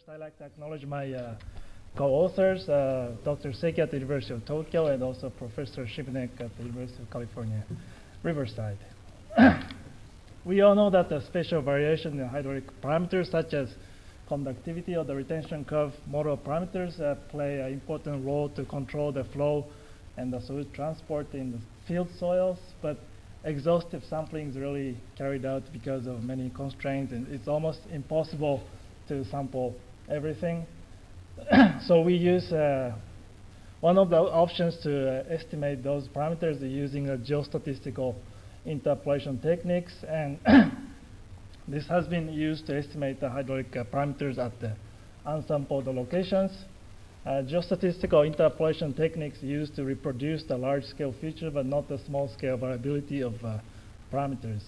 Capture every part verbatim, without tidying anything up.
First, I'd like to acknowledge my uh, co-authors, uh, Doctor Seki at the University of Tokyo and also Professor Shibnek at the University of California, Riverside. We all know that the spatial variation in hydraulic parameters such as conductivity or the retention curve model parameters uh, play an important role to control the flow and the solute transport in the field soils, but exhaustive sampling is really carried out because of many constraints, and it's almost impossible to sample everything. So we use uh, one of the options to uh, estimate those parameters using a geostatistical interpolation techniques, and this has been used to estimate the hydraulic uh, parameters at the unsampled locations. Uh, geostatistical interpolation techniques used to reproduce the large-scale feature, but not the small-scale variability of uh, parameters.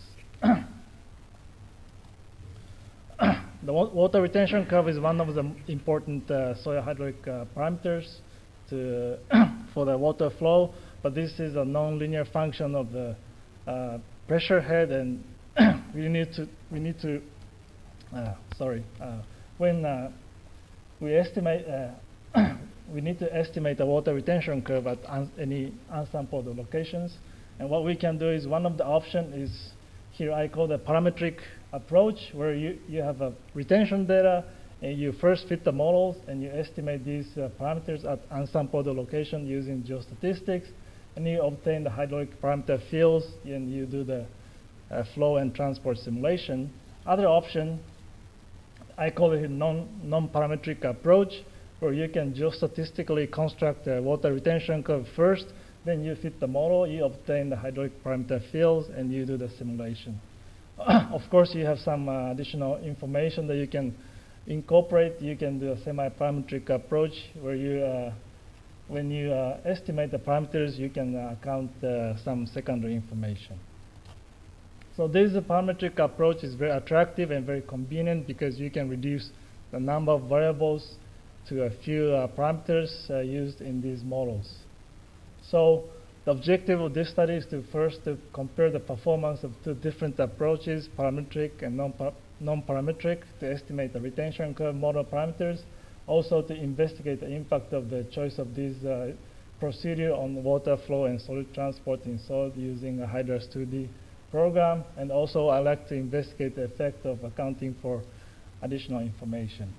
The wa water retention curve is one of the important uh, soil hydraulic uh, parameters to for the water flow, but this is a non-linear function of the uh, pressure head, and we need to we need to uh, sorry uh, when uh, we estimate uh, we need to estimate the water retention curve at un any unsampled locations, and what we can do is one of the options is here I call the parametric approach, where you, you have a retention data and you first fit the models and you estimate these uh, parameters at unsampled location using geostatistics, and you obtain the hydraulic parameter fields and you do the uh, flow and transport simulation. Other option, I call it a non, non-parametric approach, where you can geostatistically construct the water retention curve first, then you fit the model, you obtain the hydraulic parameter fields, and you do the simulation. Of course, you have some uh, additional information that you can incorporate. You can do a semi-parametric approach, where you, uh, when you uh, estimate the parameters, you can uh, count uh, some secondary information. So this parametric approach is very attractive and very convenient because you can reduce the number of variables to a few uh, parameters uh, used in these models. So the objective of this study is to first to compare the performance of two different approaches, parametric and non-parametric, to estimate the retention curve model parameters, also to investigate the impact of the choice of this uh, procedure on water flow and solid transport in soil using a HYDRAS two D program, and also I like to investigate the effect of accounting for additional information.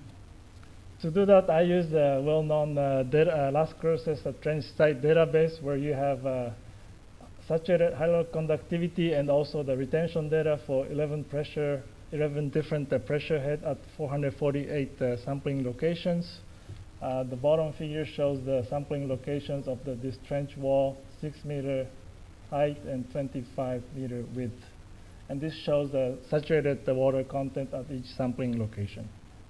To do that, I use the well-known uh, uh, Las Cruces uh, trench site database, where you have uh, saturated hydraulic conductivity and also the retention data for eleven pressure, eleven different uh, pressure head at four hundred forty-eight uh, sampling locations. Uh, the bottom figure shows the sampling locations of the, this trench wall, six meter height and twenty-five meter width, and this shows the saturated the water content at each sampling location.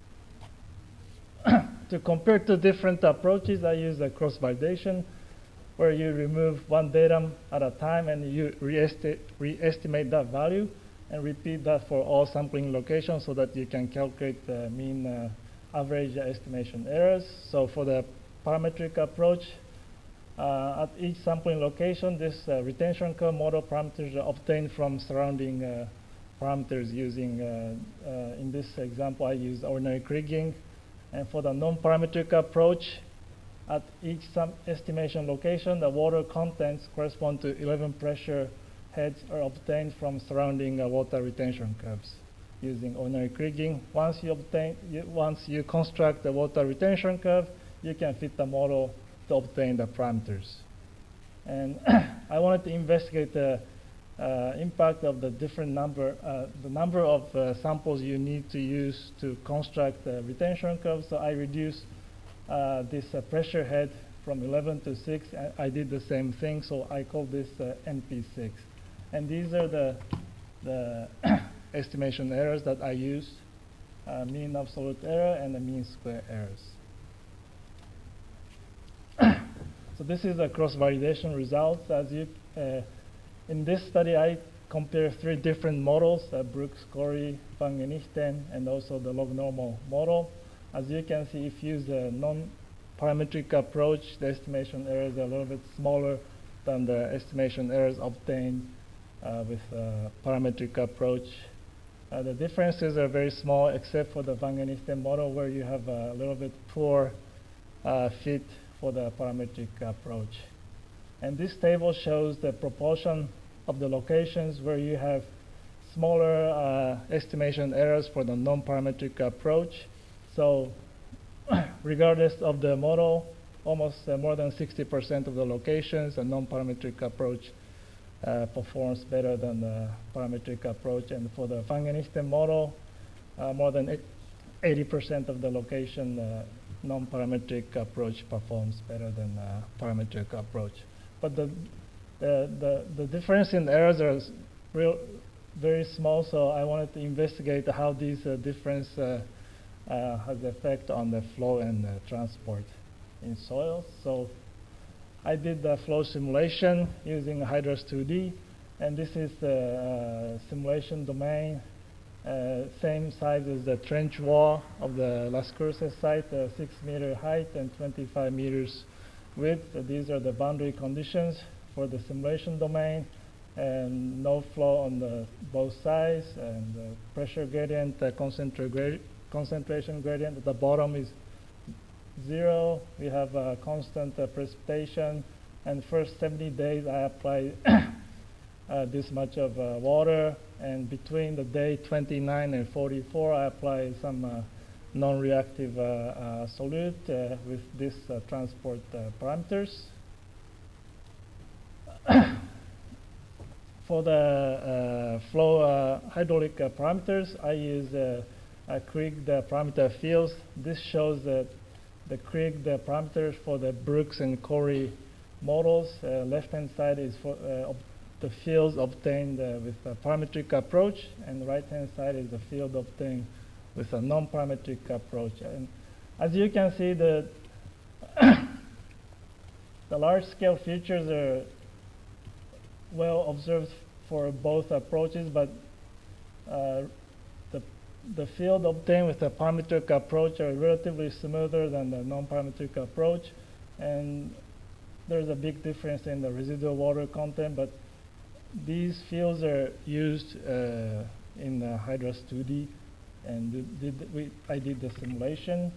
To compare two different approaches, I use a cross-validation, where you remove one datum at a time and you re-estimate re that value and repeat that for all sampling locations so that you can calculate the mean uh, average estimation errors. So for the parametric approach, uh, at each sampling location, this uh, retention curve model parameters are obtained from surrounding uh, parameters using, uh, uh, in this example, I use ordinary kriging. And for the non-parametric approach, at each sum estimation location, the water contents correspond to eleven pressure heads are obtained from surrounding uh, water retention curves using ordinary kriging. Once you obtain, you, once you construct the water retention curve, you can fit the model to obtain the parameters. And I wanted to investigate the Uh, impact of the different number, uh, the number of uh, samples you need to use to construct the retention curve. So I reduced uh, this uh, pressure head from eleven to six. I, I did the same thing, so I call this uh, N P six. And these are the, the estimation errors that I used, uh, mean absolute error and the mean square errors. So this is the cross-validation results. As you uh, In this study, I compare three different models, uh, Brooks, Corey, Van Genichten, and also the log normal model. As you can see, if you use a non-parametric approach, the estimation errors are a little bit smaller than the estimation errors obtained uh, with a parametric approach. Uh, the differences are very small, except for the Van Genisten model, where you have a little bit poor uh, fit for the parametric approach. And this table shows the proportion of the locations where you have smaller uh, estimation errors for the non-parametric approach. So regardless of the model, almost uh, more than sixty percent of the locations, a non-parametric approach uh, performs better than the parametric approach. And for the Van Genisten model, uh, more than eighty percent of the location uh, non-parametric approach performs better than uh, parametric approach. But the, the, the, the difference in errors are real, very small, so I wanted to investigate how these uh, difference uh, uh, has effect on the flow and uh, transport in soils. So I did the flow simulation using Hydros two D, and this is the uh, simulation domain, uh, same size as the trench wall of the Las Cruces site, uh, six meter height and twenty-five meters width. Uh, these are the boundary conditions for the simulation domain, and no flow on the both sides, and the pressure gradient, uh, concentra grad concentration gradient at the bottom is zero. We have a constant uh, precipitation, and first seventy days I apply uh, this much of uh, water, and between the day twenty-nine and forty-four I apply some uh, non-reactive uh, uh, solute uh, with this uh, transport uh, parameters. For the uh, flow uh, hydraulic uh, parameters, I use uh, uh, Krieg the parameter fields. This shows that the Krieg the parameters for the Brooks and Corey models. Uh, left-hand side is for uh, the fields obtained uh, with a parametric approach, and the right-hand side is the field obtained with a non-parametric approach. And as you can see, the the large-scale features are well observed for both approaches, but uh, the the field obtained with the parametric approach are relatively smoother than the non-parametric approach, and there's a big difference in the residual water content. But these fields are used uh, in the Hydros two D, and did, did we, I did the simulation.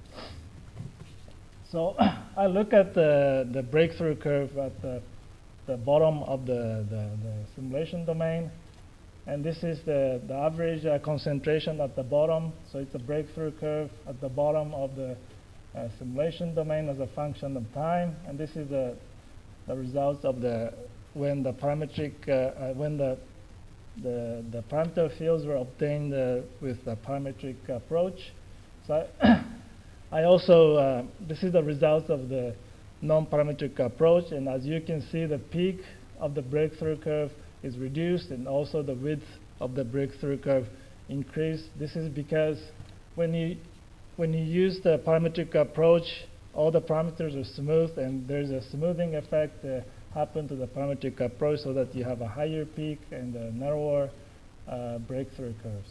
So I look at the the breakthrough curve at the the bottom of the, the, the simulation domain, and this is the, the average uh, concentration at the bottom. So it's a breakthrough curve at the bottom of the uh, simulation domain as a function of time, and this is the, the results of the when the parametric uh, uh, when the, the the parameter fields were obtained uh, with the parametric approach. So I, I also uh, this is the results of the non-parametric approach, and as you can see, the peak of the breakthrough curve is reduced, and also the width of the breakthrough curve increased. This is because when you when you use the parametric approach, all the parameters are smooth, and there's a smoothing effect uh, happen to the parametric approach, so that you have a higher peak and a narrower uh, breakthrough curves.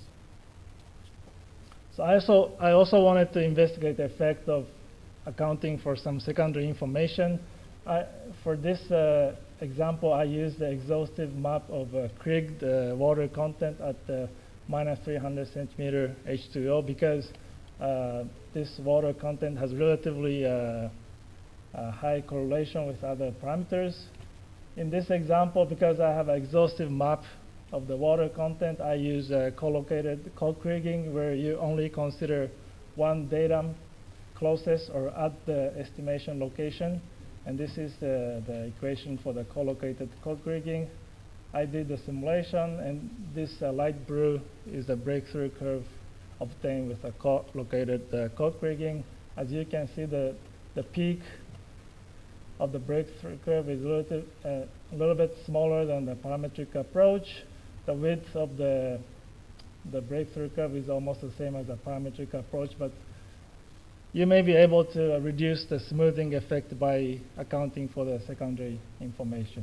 So I also I also wanted to investigate the effect of accounting for some secondary information. I, for this uh, example, I used the exhaustive map of uh, Krieg the water content at uh, minus three hundred centimeter H two O, because uh, this water content has relatively uh, uh, high correlation with other parameters. In this example, because I have an exhaustive map of the water content, I use uh, collocated co-Krieging, where you only consider one datum closest or at the estimation location, and this is the, the equation for the collocated co-Krieging. I did the simulation, and this uh, light blue is the breakthrough curve obtained with a collocated uh, co-Krieging. As you can see, the the peak of the breakthrough curve is a little, uh, a little bit smaller than the parametric approach. The width of the the breakthrough curve is almost the same as the parametric approach, but you may be able to uh, reduce the smoothing effect by accounting for the secondary information.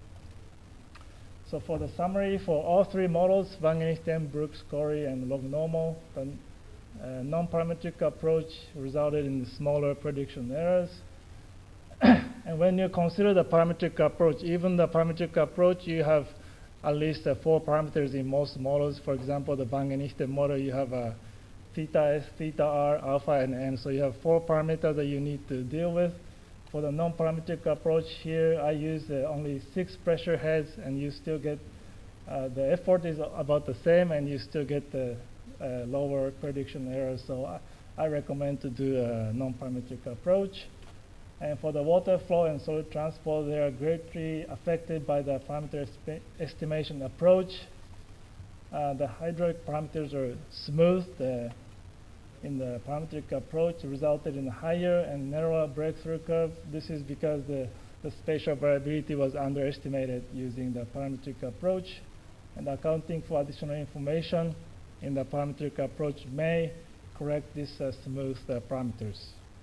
So for the summary, for all three models, Van Genisten, Brooks, Corey, and log normal, the uh, non-parametric approach resulted in smaller prediction errors. And when you consider the parametric approach, even the parametric approach, you have at least uh, four parameters in most models. For example, the Wangen-Nichten model, you have a theta S, theta R, alpha, and n. So you have four parameters that you need to deal with. For the non-parametric approach here, I use uh, only six pressure heads, and you still get uh, the effort is about the same, and you still get the uh, lower prediction error. So I, I recommend to do a non-parametric approach. And for the water flow and solid transport, they are greatly affected by the parameter estimation approach. Uh, the hydraulic parameters are smooth uh, in the parametric approach, resulted in a higher and narrower breakthrough curve. This is because the, the spatial variability was underestimated using the parametric approach. And accounting for additional information in the parametric approach may correct these uh, smooth uh, parameters.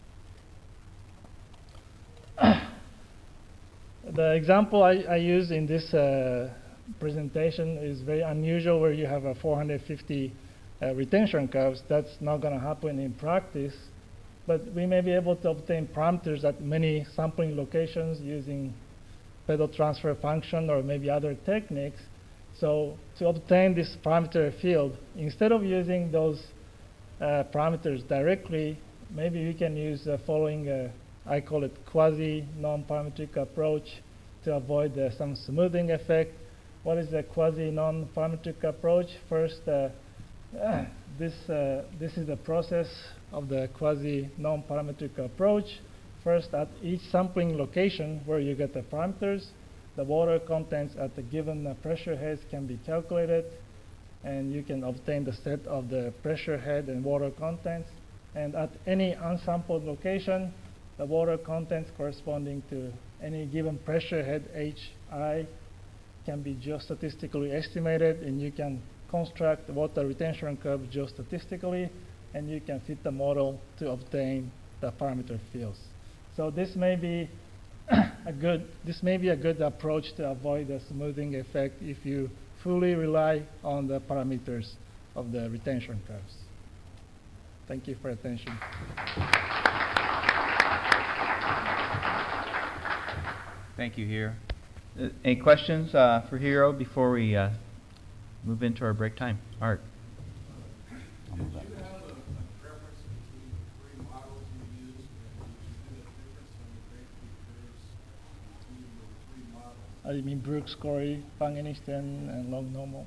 The example I, I use in this uh, presentation is very unusual, where you have a four hundred fifty uh, retention curves. That's not going to happen in practice, but we may be able to obtain parameters at many sampling locations using pedal transfer function or maybe other techniques. So to obtain this parameter field, instead of using those uh, parameters directly, maybe we can use the following uh, I call it quasi non-parametric approach to avoid uh, some smoothing effect. What is the quasi non-parametric approach? First, uh, uh, this, uh, this is the process of the quasi non-parametric approach. First, at each sampling location where you get the parameters, the water contents at the given uh, pressure heads can be calculated, and you can obtain the set of the pressure head and water contents. And at any unsampled location, the water contents corresponding to any given pressure head H I can be geostatistically estimated, and you can construct the water retention curve geostatistically, and you can fit the model to obtain the parameter fields. So this may be a good this may be a good approach to avoid the smoothing effect if you fully rely on the parameters of the retention curves. Thank you for your attention. Thank you, Hiro. Uh, any questions uh, for Hiro before we uh, move into our break time? Art. Did you have a, a preference between the three models you used, and did you see a difference in the breakthrough curves between the three models? Uh, you mean Brooks, Corey, Wangen-Nichten, and log normal?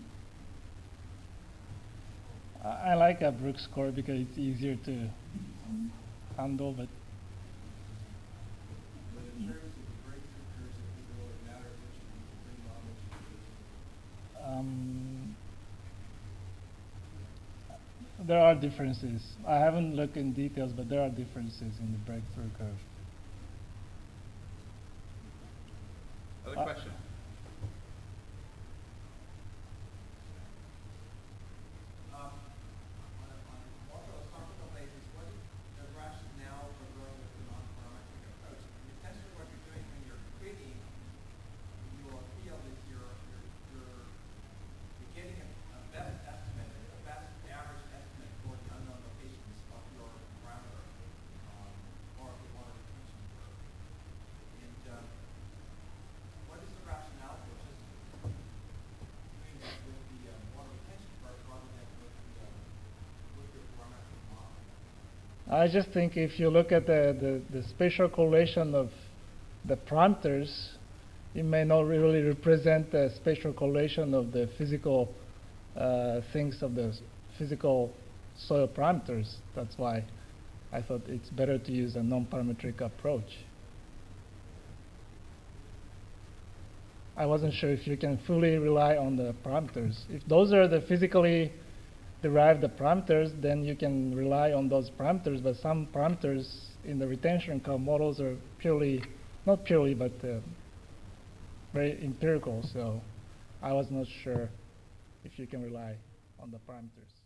I, I like a Brooks Corey because it's easier to handle, but But in terms of the breakthrough curves, it doesn't really matter which of these three models you use. um, there are differences. I haven't looked in details, but there are differences in the breakthrough curve. Other Uh, question? Um, on a, on a more philosophical basis, what is the rationale for going with the non-parametric approach? Essentially what you're doing when you're creating your field is you're, you're, you're, you're getting a, a best estimate, a best average estimate for the unknown locations of your parameter, um, or the water retention curve. And um, what is the rationale for just doing that with the uh, water retention curve rather than with the uh, with your parametric model? I just think if you look at the, the, the spatial correlation of the parameters, it may not really represent the spatial correlation of the physical uh, things of the s- physical soil parameters. That's why I thought it's better to use a non-parametric approach. I wasn't sure if you can fully rely on the parameters. If those are the physically derived parameters, then you can rely on those parameters, but some parameters in the retention curve models are purely, not purely, but uh, very empirical, so I was not sure if you can rely on the parameters.